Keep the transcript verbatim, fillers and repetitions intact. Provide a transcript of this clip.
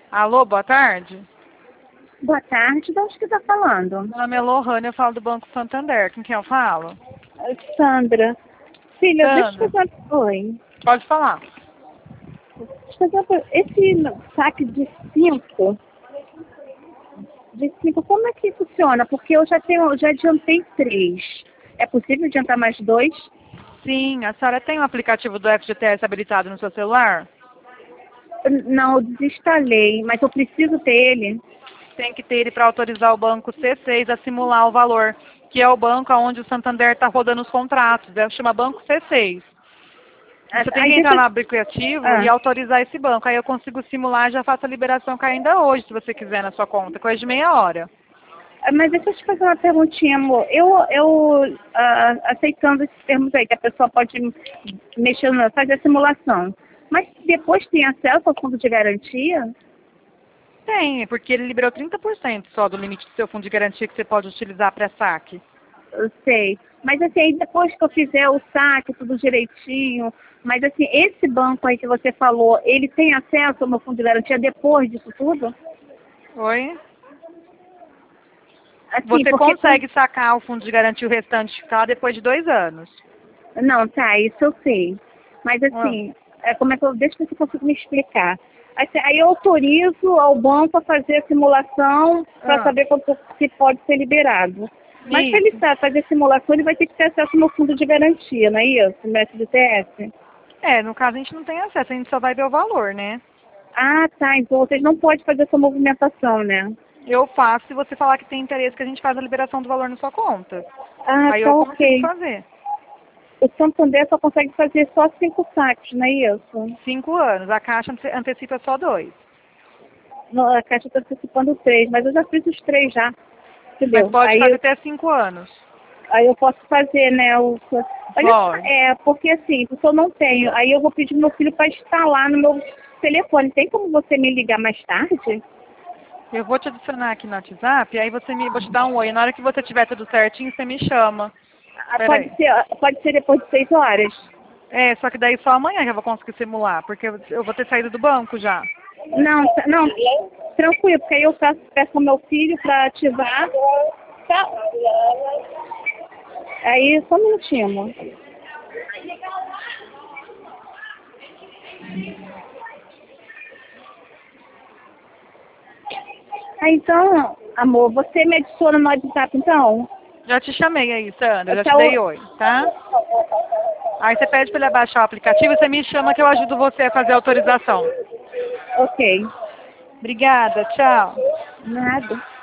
Alô, boa tarde. Boa tarde, de onde que tá falando? Meu nome é Lohane, eu falo do Banco Santander. Com quem eu falo? Sandra. Filha, deixa eu Sandra, fazer... Oi. pode falar. Deixa eu fazer... Esse saque de cinco, de cinco, como é que funciona? Porque eu já tenho, já adiantei três. É possível adiantar mais dois? Sim, a senhora tem o aplicativo do F G T S habilitado no seu celular? Não, eu desinstalei, mas eu preciso ter ele. Tem que ter ele para autorizar o banco C seis a simular o valor, que é o banco onde o Santander está rodando os contratos. É, chama Banco C seis. Você tem Aí que deixa entrar no eu... aplicativo e Ah. autorizar esse banco. Aí eu consigo simular e já faço a liberação cair ainda hoje, se você quiser, na sua conta. Coisa de meia hora. Mas deixa eu te fazer uma perguntinha, amor. Eu, eu ah, aceitando esses termos aí, que a pessoa pode mexer, no- fazer a simulação. Mas depois tem acesso ao fundo de garantia? Tem, porque ele liberou trinta por cento só do limite do seu fundo de garantia que você pode utilizar para saque. Eu sei. Mas assim, aí depois que eu fizer o saque, tudo direitinho, mas assim, esse banco aí que você falou, ele tem acesso ao meu fundo de garantia depois disso tudo? Oi? Assim, Você porque... consegue sacar o fundo de garantia o restante ficar depois de dois anos. Não, tá, isso eu sei. Mas Ah, assim, é, como é que eu... Deixa eu ver se eu consigo me explicar. Assim, aí eu autorizo ao banco a fazer a simulação para ah, saber quanto que pode ser liberado. Mas para ele isso. tá, fazer a simulação, ele vai ter que ter acesso ao meu fundo de garantia, não é isso? No F G T S? É, no caso a gente não tem acesso, a gente só vai ver o valor, né? Ah, tá. Então vocês não podem fazer essa movimentação, né? Eu faço se você falar que tem interesse que a gente faz a liberação do valor na sua conta. Ah, Aí tá, eu consigo ok. fazer. O Santander só consegue fazer só cinco saques, não é isso? Cinco anos. A Caixa ante- antecipa só dois. No, a Caixa está antecipando três, mas eu já fiz os três já, Mas entendeu? pode Aí fazer eu, até cinco anos. aí eu posso fazer, né? O, olha só, Pode. é, porque assim, se eu não tenho, aí eu vou pedir meu filho para instalar no meu telefone. Tem como você me ligar mais tarde? Eu vou te adicionar aqui no WhatsApp, aí você me, vou te dar um oi. Na hora que você tiver tudo certinho, você me chama. Ah, pode Peraí. ser, pode ser depois de seis horas. É, só que daí só amanhã que eu vou conseguir simular, porque eu eu vou ter saído do banco já. Não, tá- não, tranquilo, porque aí eu faço, peço ao meu filho para ativar. Tá? Aí, só um minutinho, amor. Ah, então, amor, você me adiciona no WhatsApp, então? Já te chamei aí, Sandra, já te Tá, dei o- oi, tá? Aí você pede para ele baixar o aplicativo e você me chama que eu ajudo você a fazer a autorização. ok. Obrigada, tchau. Nada.